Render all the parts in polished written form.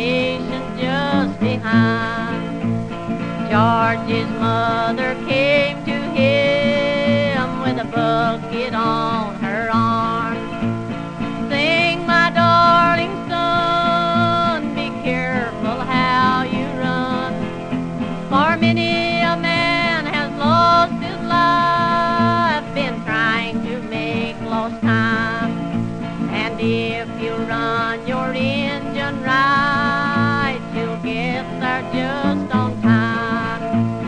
station just behind. George's mother came to him with a bucket on her arm. Sing, my darling son, be careful how you run, for many a man has lost his life, been trying to make lost time. And if you run your engine right, you'll get there just on time.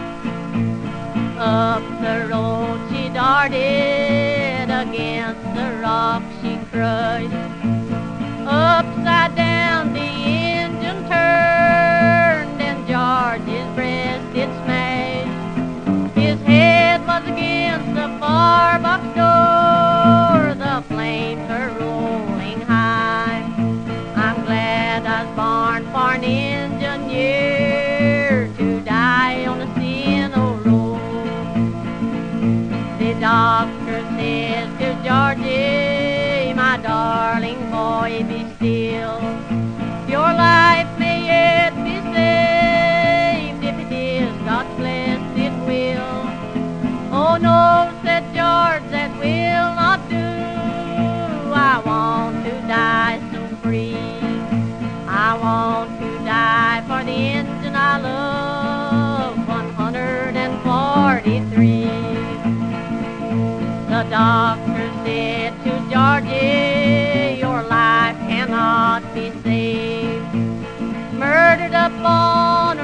Up the road she darted, against the rock she crushed. Upside down the engine turned, and George's breast it smashed. His head was against the far box door, the flames were rolling high. I'm glad I was born for an engineer, to die on the Cieno road. The doctor says to Georgie, my darling boy, be still. Your life may yet be saved, if it is God's blessed it will. Oh no, said George, that will not do. I want to die so free. I want to die for the engine I love, 143. The doctor said to Georgie, your life cannot be saved. Murdered upon